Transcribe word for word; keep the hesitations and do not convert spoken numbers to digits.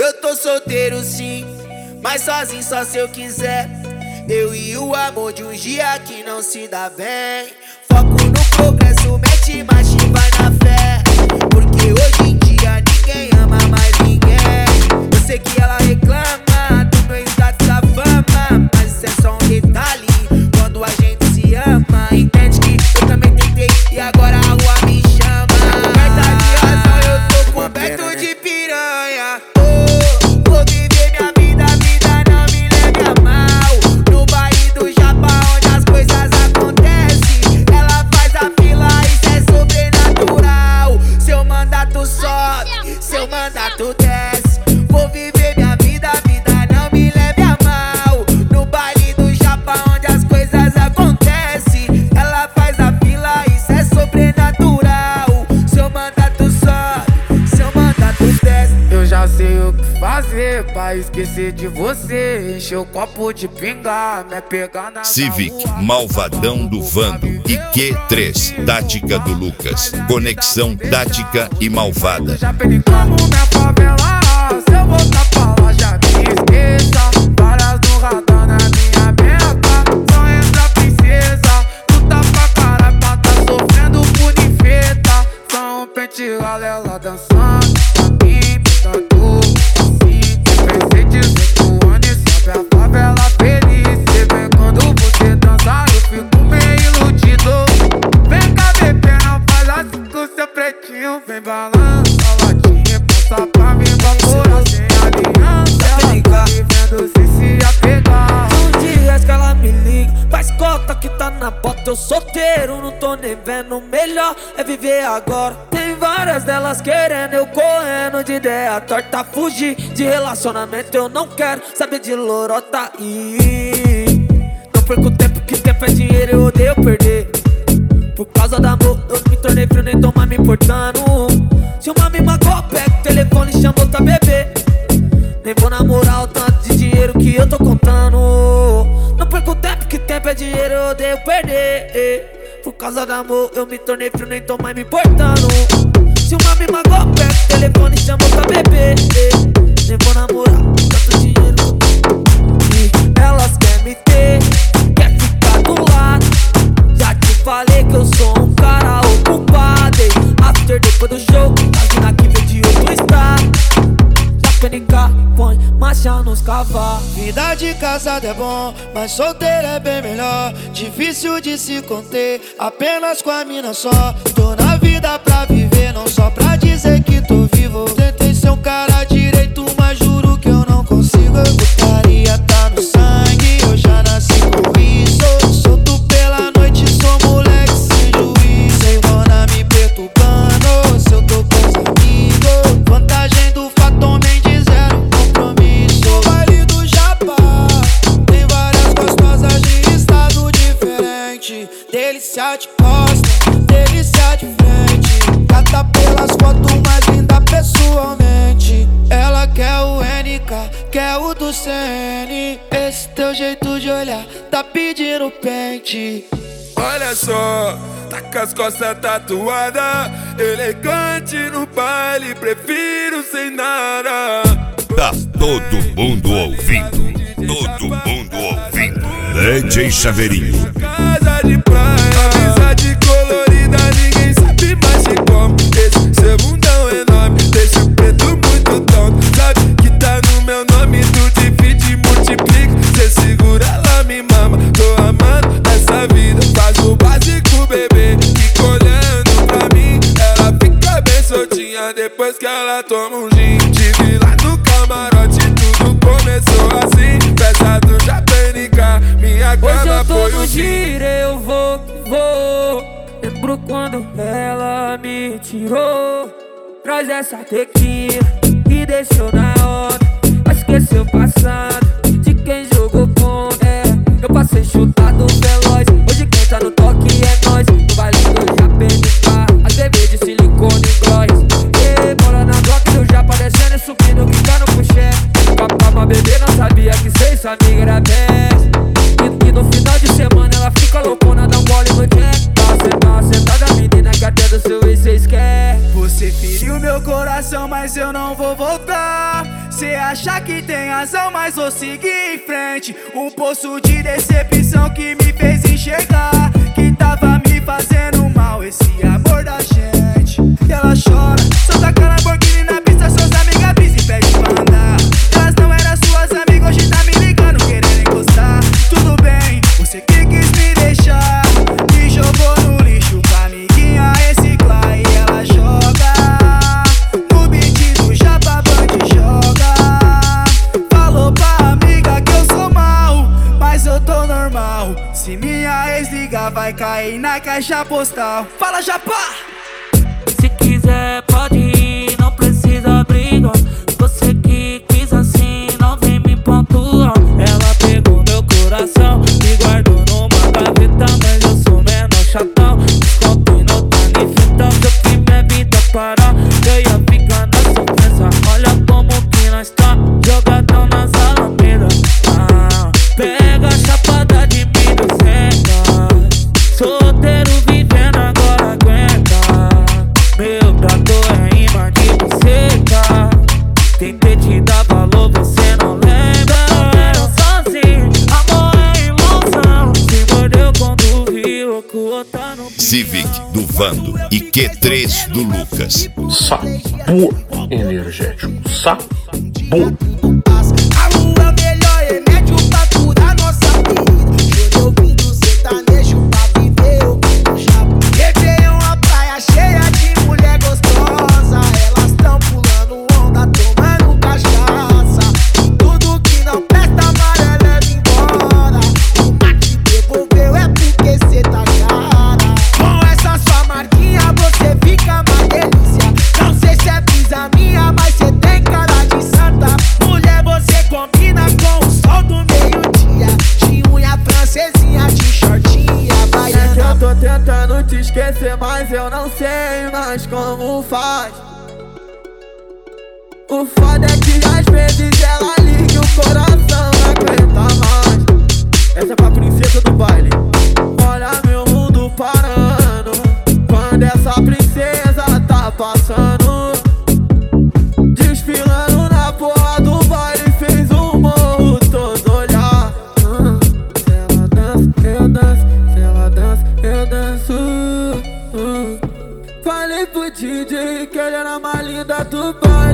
eu tô solteiro sim, mas sozinho só se eu quiser. Eu e o amor de um dia que não se dá bem. Foco no progresso, mete marcha e vai na fé, porque hoje em dia ninguém ama mais ninguém. Eu sei que ela reclama do meu status da fama, mas isso é só um detalhe quando a gente se ama. Entende que eu também tentei e agora a rua me chama. Coberta de razão, eu tô coberto de piranha. Oh, vou viver minha vida, a vida não me leve a mal. No baile do Japão onde as coisas acontecem, ela faz a fila, isso é sobrenatural. Seu mandato sobe, seu mandato desce. Vou viver minha vida, a vida não me leve a mal. No baile do Japão onde as coisas acontecem, ela faz a fila, isso é sobrenatural. Seu mandato sobe, seu mandato desce. Eu já sei o que fazer pra esquecer de você. Encher o copo de pinga, me pegar na Civic, rua, Malvadão do Vando e Q três, Tática do Lucas. Conexão Tática e Malvada. Já perdi como minha favela. Se eu voltar pra lá já me esqueça. Várias no radar na minha meta. Só entra princesa, luta pra caralho pra tá sofrendo por infeta. Só um pente ela dançando pra mim, tanto assim. Presente cinco anos e sobe a favela feliz. Cê vem quando você dança, eu fico meio iludido. Vem cá, bebê, não faz assim com seu pretinho. Vem balança a latinha, passa pra mim, vapora sem aliança. Ela tá me vendo sem se apegar. Um dia que ela me liga, faz cota que tá na bota. Eu solteiro, não tô nem vendo. Melhor é viver agora. Tem várias delas querendo, eu correndo de ideia torta. Fugir de relacionamento, eu não quero saber de lorota. E não perco tempo, que tempo é dinheiro, eu odeio perder. Por causa do amor, eu me tornei frio, nem tô mais me importando. Se uma me magoa, pega o telefone e chama outra bebê. Nem vou namorar o tanto de dinheiro que eu tô contando. Não perco tempo, que tempo é dinheiro, eu odeio perder. Por causa do amor, eu me tornei frio, nem tô mais me importando. Se uma me magoa, pega o telefone e chama outra bebê. Nem vou namorar tanto dinheiro. E elas querem me ter, quer ficar do lado. Já te falei que eu sou um cara ocupado. After depois do jogo, a mina que veio de outro estado. Já P N K, põe marcha nos cavalos. Vida de casado é bom, mas solteiro é bem melhor. Difícil de se conter, apenas com a mina só. Tô na vida pra viver, não só pra dizer que tô vivo. Tentei ser um cara direito, mas juro que eu não consigo. Putaria tá no sangue, eu já nasci com isso. Solto pela noite, sou moleque sem juízo. Sem dona me perturbando, se eu tô com os amigos. Vantagem do Fatom Mendes, zero compromisso. No baile do Japão tem várias gostosas de estado diferente. Delícia de costa, delícia de frente. Gata pelas fotos, mais linda pessoalmente. Ela quer o N K, quer o do C N. Esse teu jeito de olhar tá pedindo pente. Olha só, tá com as costas tatuadas, elegante no baile, prefiro sem nada. Tá todo mundo ouvindo, todo mundo ouvindo. D J Chaveirinho. Casa de praia, amizade colorida, ninguém sabe mais de como. Esse seu mundão enorme, deixa o preto muito tonto. Sabe que tá no meu nome, tu divide e multiplica. Cê segura, ela me mama, tô amando essa vida. Faz o básico, bebê, fica olhando pra mim. Ela fica bem soltinha depois que ela toma um gin. Tive lá no camarote, tudo começou assim. Pesado já P N K, minha Hoje cama eu tô foi no o giro, eu vou, vou. Lembro quando ela me tirou. Traz essa tequila e deixou na hora. Vai esquecer o passado de quem jogou contra. É, eu passei chutado veloz. Hoje quem tá no toque é nós. No baile do já P N K, a T V de silicone e gloss. E bola na Glock do Japa descendo e subindo, quicando pro chefe. Papá, uma bebê não sabia que cê sua amiga era best. E, e no final de semana ela fica loucona, dá um gole no jack. Tá sentada, menina, que até do seu ex cês quer. Você feriu meu coração, mas eu não vou voltar. Cê acha que tem razão, mas vou seguir em frente. Um poço de decepção que me fez enxergar que tava me fazendo mal esse amor da gente. E ela chora, solta aquela Lamborghini na pista, suas amigas brisa e pede pra andar. Elas não eram suas amigas, hoje tá me ligando, querendo encostar. Tudo bem, você que quis me deixar, me jogou no lixo pra amiguinha reciclar. E ela joga no beat do Japa Band, joga. Falou pra amiga que eu sou mal, mas eu tô normal. Se minha ex ligar, vai cair na caixa postal. Fala, Japa! Se quiser pode ir, não precisa brigar. Você que quis assim, não vem me pontuar. Ela pegou meu coração e guardou numa gaveta, mas eu sou menor chatão. Desconto e não tá nem fitão. Se eu que minha vida parar, eu ia ficar na sofrência. Olha como que nós tá, jogadão nas alamedas. Ah, pega a chapada de mim do senta. Solteiro vivendo agora aguenta. Meu prato é imã de buceta. Tentei te dar valor, você não lembra. Eu sozinho, amor é ilusão. Se mordeu quando viu que o outro no Civic do Vando e Q três do Lucas. Sabor energético, sabor. A lua é o melhor remédio pra curar nossa vida. Chorei ouvindo sertanejo pra viver o que já. Réveillon, a praia cheia de mulher gostosa. Elas tão pulando onda, tomando cachaça. Tudo que não presta, amarelo leva embora. O mate devolveu é porque cê tá cara. Com essa sua marquinha você fica uma delícia. Não sei se é brisa minha, mas cê tem cara de santa. Mulher, você combina com o sol do meio-dia. De unha francesinha, de shortinha, É que eu baiana. tô tentando te esquecer, mas eu não sei mais como faz. O foda é que às vezes ela liga e o coração não aguenta mais. Essa é pra princesa do baile. Olha meu mundo parando quando essa princesa tá passando. Desfilando na porra do baile, fez o morro todo olhar. Hum, Se ela dança, eu danço. Se ela dança, eu danço. Hum. Falei pro D J que ele era mais linda do baile.